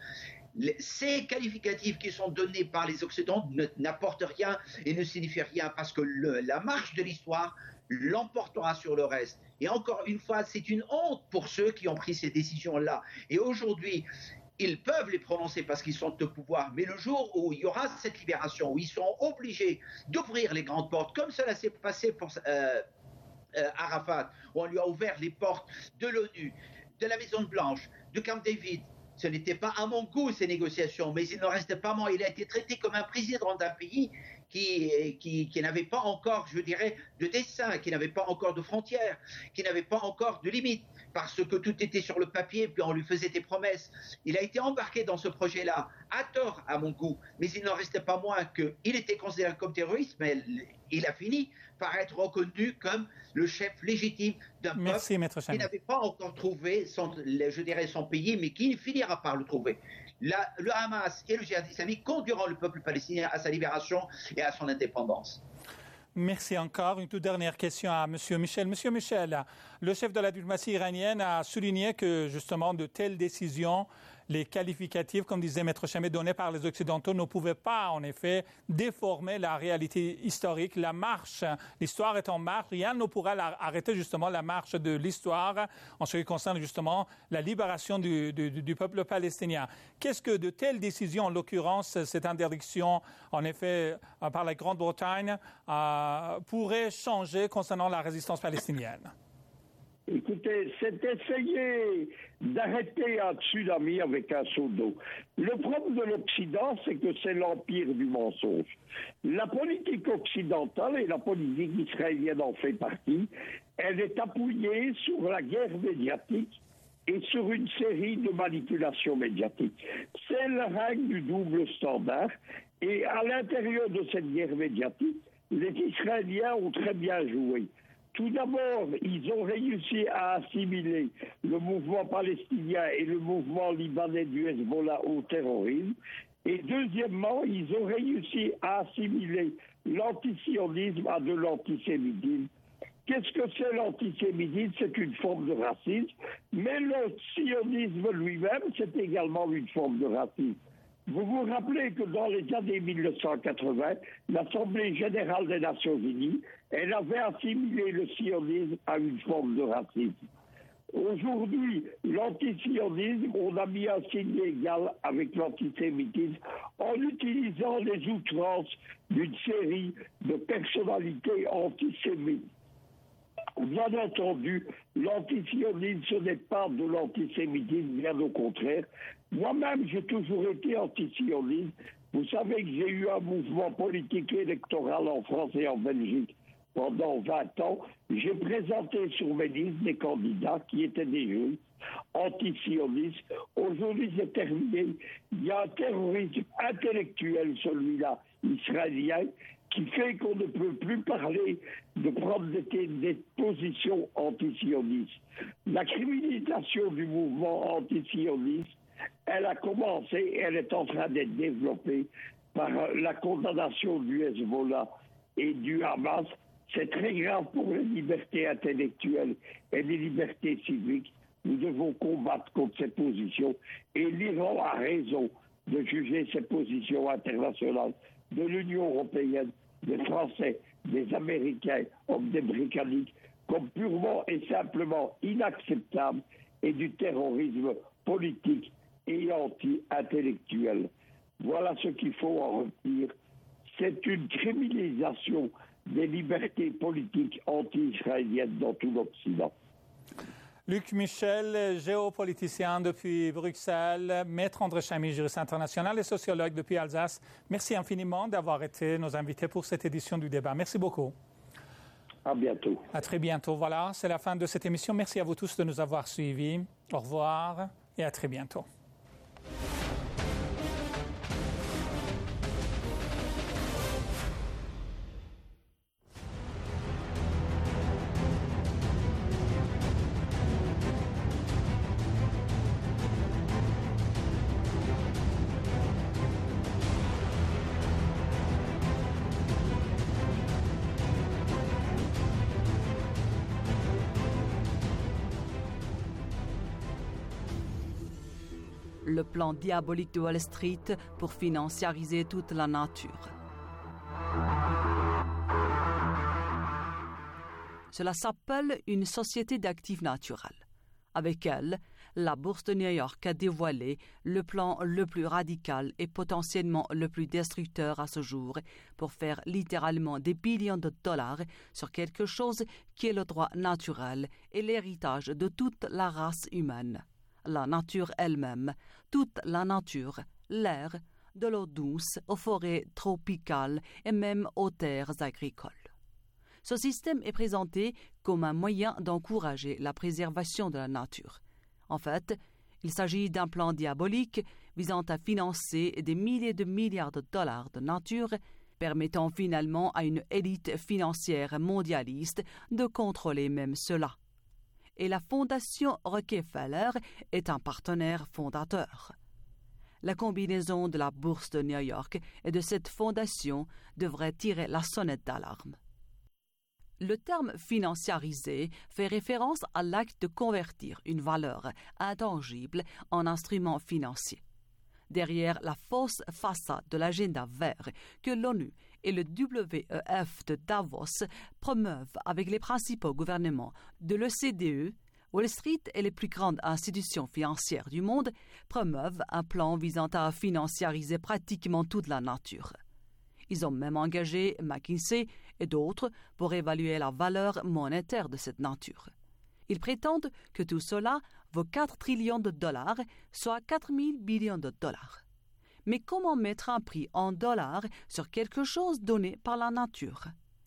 Ces qualificatifs qui sont donnés par les Occidentaux n'apportent rien et ne signifient rien parce que le, la marche de l'histoire l'emportera sur le reste. Et encore une fois, c'est une honte pour ceux qui ont pris ces décisions-là. Et aujourd'hui, ils peuvent les prononcer parce qu'ils sont au pouvoir, mais le jour où il y aura cette libération, où ils seront obligés d'ouvrir les grandes portes, comme cela s'est passé pour euh, euh, Arafat, où on lui a ouvert les portes de l'ONU, de la Maison-Blanche, de Camp David. Ce n'était pas à mon goût ces négociations, mais il ne restait pas moins. Il a été traité comme un président d'un pays qui, qui, qui n'avait pas encore, je dirais, de dessein, qui n'avait pas encore de frontières, qui n'avait pas encore de limites, parce que tout était sur le papier, puis on lui faisait des promesses. Il a été embarqué dans ce projet-là, à tort à mon goût, mais il n'en restait pas moins qu'il était considéré comme terroriste, mais il a fini par être reconnu comme le chef légitime d'un peuple qui n'avait pas encore trouvé, son, je dirais, son pays, mais qui finira par le trouver. La, le Hamas et le djihad islamique conduiront le peuple palestinien à sa libération et à son indépendance.
Merci encore. Une toute dernière question à M. Michel. Monsieur Michel, le chef de la diplomatie iranienne a souligné que justement de telles décisions, les qualificatifs, comme disait Maître Chamé, donnés par les Occidentaux ne pouvaient pas, en effet, déformer la réalité historique. La marche, l'histoire est en marche. Rien ne pourra arrêter justement la marche de l'histoire en ce qui concerne justement la libération du, du, du peuple palestinien. Qu'est-ce que de telles décisions, en l'occurrence cette interdiction, en effet, par la Grande-Bretagne, euh, pourrait changer concernant la résistance palestinienne?
Écoutez, c'est essayer d'arrêter un tsunami avec un seau d'eau. Le problème de l'Occident, c'est que c'est l'empire du mensonge. La politique occidentale, et la politique israélienne en fait partie, elle est appuyée sur la guerre médiatique et sur une série de manipulations médiatiques. C'est la règle du double standard, et à l'intérieur de cette guerre médiatique, les Israéliens ont très bien joué. Tout d'abord, ils ont réussi à assimiler le mouvement palestinien et le mouvement libanais du Hezbollah au terrorisme. Et deuxièmement, ils ont réussi à assimiler l'antisionisme à de l'antisémitisme. Qu'est-ce que c'est l'antisémitisme? C'est une forme de racisme, mais le sionisme lui-même, c'est également une forme de racisme. Vous vous rappelez que dans les années mille neuf cent quatre-vingts, l'Assemblée générale des Nations unies, elle avait assimilé le sionisme à une forme de racisme. Aujourd'hui, l'antisionisme, on a mis un signe égal avec l'antisémitisme en utilisant les outrances d'une série de personnalités antisémites. Bien entendu, l'antisionisme, ce n'est pas de l'antisémitisme, bien au contraire. Moi-même, j'ai toujours été antisioniste. Vous savez que j'ai eu un mouvement politique électoral en France et en Belgique pendant vingt ans. J'ai présenté sur mes listes des candidats qui étaient des juifs antisionistes. Aujourd'hui, c'est terminé. Il y a un terrorisme intellectuel, celui-là, israélien, qui fait qu'on ne peut plus parler de prendre des, des positions antisionistes. La criminalisation du mouvement antisioniste, elle a commencé, elle est en train d'être développée par la condamnation du Hezbollah et du Hamas. C'est très grave pour les libertés intellectuelles et les libertés civiques. Nous devons combattre contre ces positions et l'Iran a raison de juger ces positions internationales de l'Union européenne, des Français, des Américains, comme des Britanniques, comme purement et simplement inacceptables et du terrorisme politique et anti-intellectuel. Voilà ce qu'il faut en retenir. C'est une criminalisation des libertés politiques anti-israéliennes dans tout l'Occident.
Luc Michel, géopoliticien depuis Bruxelles, maître André Chamy, juriste international et sociologue depuis Alsace. Merci infiniment d'avoir été nos invités pour cette édition du débat. Merci beaucoup.
À bientôt.
À très bientôt. Voilà, c'est la fin de cette émission. Merci à vous tous de nous avoir suivis. Au revoir et à très bientôt.
Le plan diabolique de Wall Street pour financiariser toute la nature. Cela s'appelle une société d'actifs naturels. Avec elle, la bourse de New York a dévoilé le plan le plus radical et potentiellement le plus destructeur à ce jour pour faire littéralement des billions de dollars sur quelque chose qui est le droit naturel et l'héritage de toute la race humaine. La nature elle-même, toute la nature, l'air, de l'eau douce aux forêts tropicales et même aux terres agricoles. Ce système est présenté comme un moyen d'encourager la préservation de la nature. En fait, il s'agit d'un plan diabolique visant à financer des milliers de milliards de dollars de nature, permettant finalement à une élite financière mondialiste de contrôler même cela. Et la Fondation Rockefeller est un partenaire fondateur. La combinaison de la bourse de New York et de cette fondation devrait tirer la sonnette d'alarme. Le terme financiarisé fait référence à l'acte de convertir une valeur intangible en instrument financier. Derrière la fausse façade de l'agenda vert que l'ONU et le W E F de Davos promeuvent avec les principaux gouvernements de l'O C D E, Wall Street et les plus grandes institutions financières du monde promeuvent un plan visant à financiariser pratiquement toute la nature. Ils ont même engagé McKinsey et d'autres pour évaluer la valeur monétaire de cette nature. Ils prétendent que tout cela vaut quatre trillions de dollars, soit quatre mille billions de dollars. Mais comment mettre un prix en dollars sur quelque chose donné par la nature?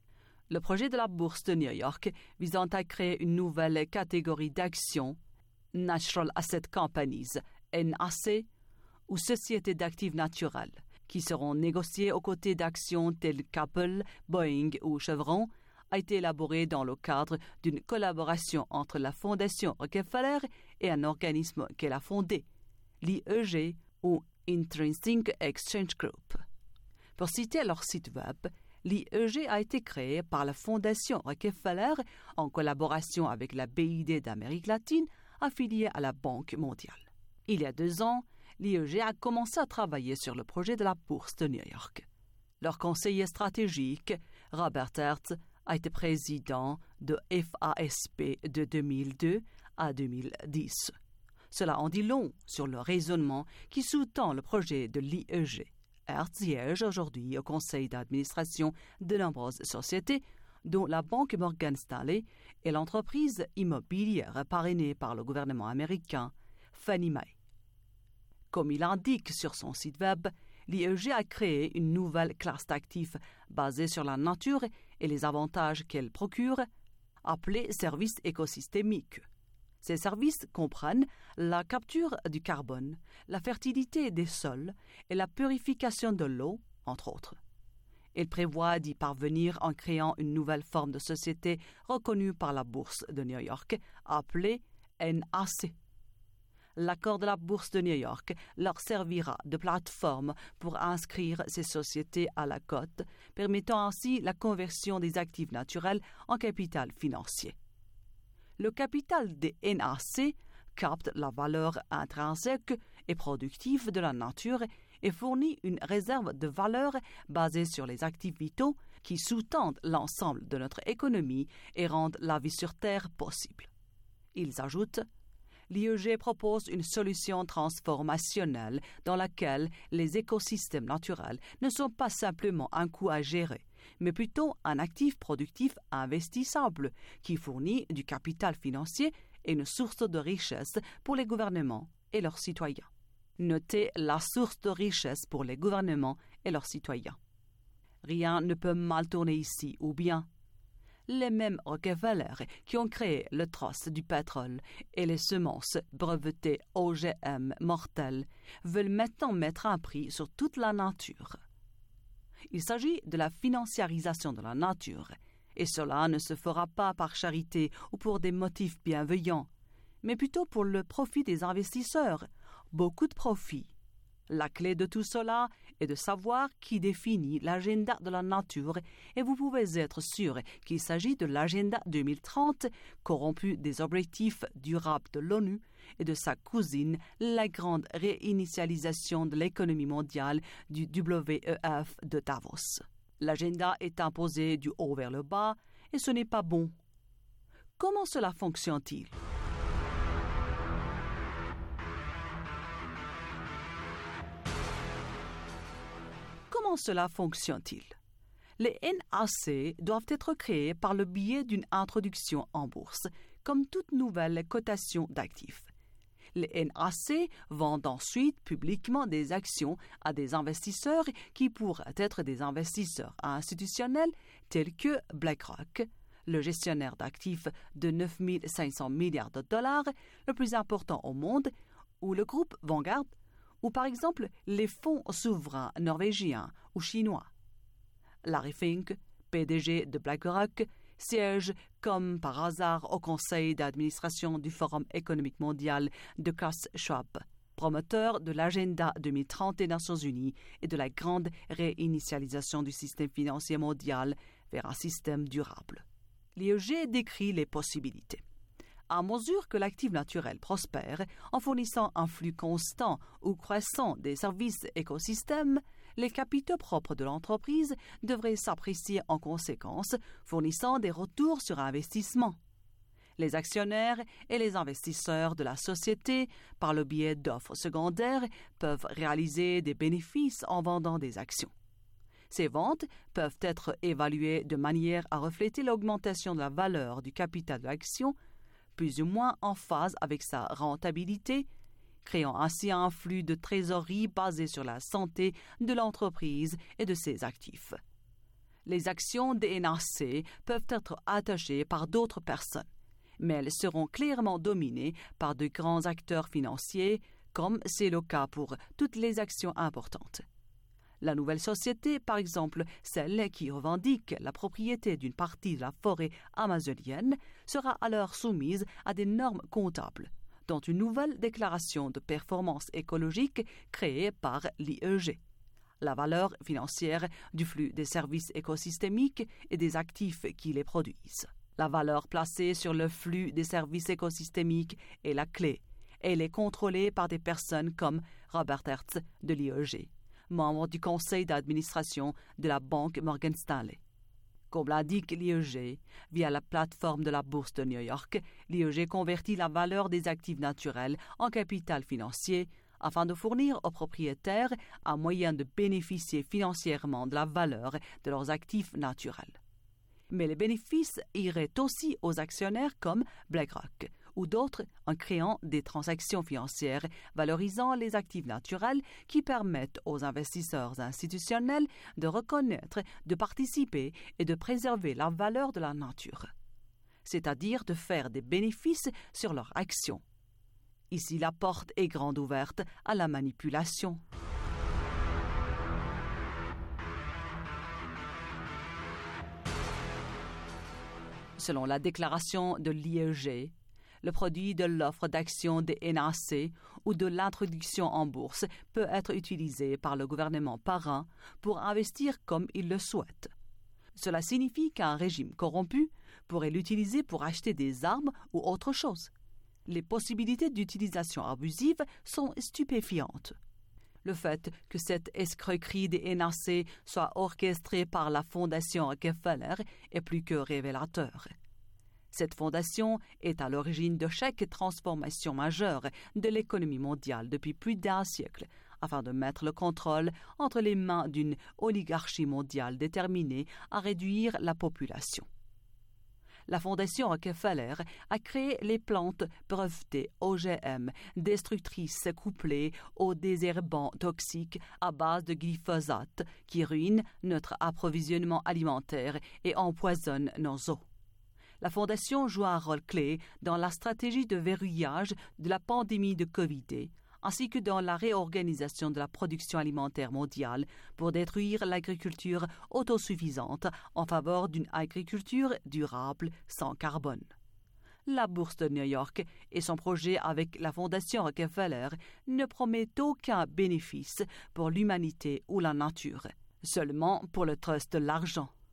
Le projet de la bourse de New York visant à créer une nouvelle catégorie d'actions, Natural Asset Companies, N A C, ou sociétés d'actifs naturels, qui seront négociées aux côtés d'actions telles qu'Apple, Boeing ou Chevron, a été élaboré dans le cadre d'une collaboration entre la Fondation Rockefeller et un organisme qu'elle a fondé, l'I E G ou Intrinsic Exchange Group. Pour citer leur site web, l'I E G a été créé par la Fondation Rockefeller en collaboration avec la B I D d'Amérique latine, affiliée à la Banque mondiale. Il y a deux ans, l'I E G a commencé à travailler sur le projet de la bourse de New York. Leur conseiller stratégique, Robert Hertz, a été président de F A S P de deux mille deux à deux mille dix. Cela en dit long sur le raisonnement qui sous-tend le projet de l'I E G. Hertz siège aujourd'hui au conseil d'administration de nombreuses sociétés, dont la banque Morgan Stanley et l'entreprise immobilière parrainée par le gouvernement américain, Fannie Mae. Comme il indique sur son site web, l'I E G a créé une nouvelle classe d'actifs basée sur la nature et les avantages qu'elle procure, appelés services écosystémiques. Ces services comprennent la capture du carbone, la fertilité des sols et la purification de l'eau, entre autres. Il prévoit d'y parvenir en créant une nouvelle forme de société reconnue par la bourse de New York, appelée N A C. L'accord de la bourse de New York leur servira de plateforme pour inscrire ces sociétés à la cote, permettant ainsi la conversion des actifs naturels en capital financier. Le capital des N A C capte la valeur intrinsèque et productive de la nature et fournit une réserve de valeur basée sur les actifs vitaux qui sous-tendent l'ensemble de notre économie et rendent la vie sur Terre possible. Ils ajoutent: l'I E G propose une solution transformationnelle dans laquelle les écosystèmes naturels ne sont pas simplement un coût à gérer, mais plutôt un actif productif investissable qui fournit du capital financier et une source de richesse pour les gouvernements et leurs citoyens. Notez la source de richesse pour les gouvernements et leurs citoyens. Rien ne peut mal tourner ici, ou bien les mêmes Rockefeller qui ont créé le trust du pétrole et les semences brevetées O G M mortelles veulent maintenant mettre un prix sur toute la nature. Il s'agit de la financiarisation de la nature, et cela ne se fera pas par charité ou pour des motifs bienveillants, mais plutôt pour le profit des investisseurs, beaucoup de profit. La clé de tout cela est de savoir qui définit l'agenda de la nature, et vous pouvez être sûr qu'il s'agit de l'agenda deux mille trente, corrompu des objectifs durables de l'ONU et de sa cousine, la grande réinitialisation de l'économie mondiale du W E F de Davos. L'agenda est imposé du haut vers le bas, et ce n'est pas bon. Comment cela fonctionne-t-il ? Comment cela fonctionne-t-il? Les N A C doivent être créés par le biais d'une introduction en bourse, comme toute nouvelle cotation d'actifs. Les N A C vendent ensuite publiquement des actions à des investisseurs qui pourraient être des investisseurs institutionnels tels que BlackRock, le gestionnaire d'actifs de neuf mille cinq cents milliards de dollars, le plus important au monde, ou le groupe Vanguard, ou par exemple les fonds souverains norvégiens ou chinois. Larry Fink, P D G de BlackRock, siège comme par hasard au conseil d'administration du Forum économique mondial de Klaus Schwab, promoteur de l'agenda deux mille trente des Nations unies et de la grande réinitialisation du système financier mondial vers un système durable. L'I E G décrit les possibilités. À mesure que l'actif naturel prospère en fournissant un flux constant ou croissant des services écosystèmes, les capitaux propres de l'entreprise devraient s'apprécier en conséquence, fournissant des retours sur investissement. Les actionnaires et les investisseurs de la société, par le biais d'offres secondaires, peuvent réaliser des bénéfices en vendant des actions. Ces ventes peuvent être évaluées de manière à refléter l'augmentation de la valeur du capital de l'action, plus ou moins en phase avec sa rentabilité, créant ainsi un flux de trésorerie basé sur la santé de l'entreprise et de ses actifs. Les actions des N A C peuvent être attachées par d'autres personnes, mais elles seront clairement dominées par de grands acteurs financiers, comme c'est le cas pour toutes les actions importantes. La nouvelle société, par exemple celle qui revendique la propriété d'une partie de la forêt amazonienne, sera alors soumise à des normes comptables, dont une nouvelle déclaration de performance écologique créée par l'I E G. La valeur financière du flux des services écosystémiques et des actifs qui les produisent. La valeur placée sur le flux des services écosystémiques est la clé. Elle est contrôlée par des personnes comme Robert Hertz de l'I E G, membre du conseil d'administration de la banque Morgan Stanley. Comme l'indique l'I E G, via la plateforme de la bourse de New York, l'I E G convertit la valeur des actifs naturels en capital financier afin de fournir aux propriétaires un moyen de bénéficier financièrement de la valeur de leurs actifs naturels. Mais les bénéfices iraient aussi aux actionnaires comme BlackRock ou d'autres en créant des transactions financières valorisant les actifs naturels qui permettent aux investisseurs institutionnels de reconnaître, de participer et de préserver la valeur de la nature, c'est-à-dire de faire des bénéfices sur leurs actions. Ici, la porte est grande ouverte à la manipulation. Selon la déclaration de l'I E G, le produit de l'offre d'action des N A C ou de l'introduction en bourse peut être utilisé par le gouvernement parrain pour investir comme il le souhaite. Cela signifie qu'un régime corrompu pourrait l'utiliser pour acheter des armes ou autre chose. Les possibilités d'utilisation abusive sont stupéfiantes. Le fait que cette escroquerie des N A C soit orchestrée par la fondation Rockefeller est plus que révélateur. Cette fondation est à l'origine de chaque transformation majeure de l'économie mondiale depuis plus d'un siècle, afin de mettre le contrôle entre les mains d'une oligarchie mondiale déterminée à réduire la population. La Fondation Rockefeller a créé les plantes brevetées O G M, destructrices couplées aux désherbants toxiques à base de glyphosate qui ruinent notre approvisionnement alimentaire et empoisonnent nos eaux. La Fondation joue un rôle clé dans la stratégie de verrouillage de la pandémie de Covid, ainsi que dans la réorganisation de la production alimentaire mondiale pour détruire l'agriculture autosuffisante en faveur d'une agriculture durable sans carbone. La Bourse de New York et son projet avec la Fondation Rockefeller ne promettent aucun bénéfice pour l'humanité ou la nature, seulement pour le trust de l'argent.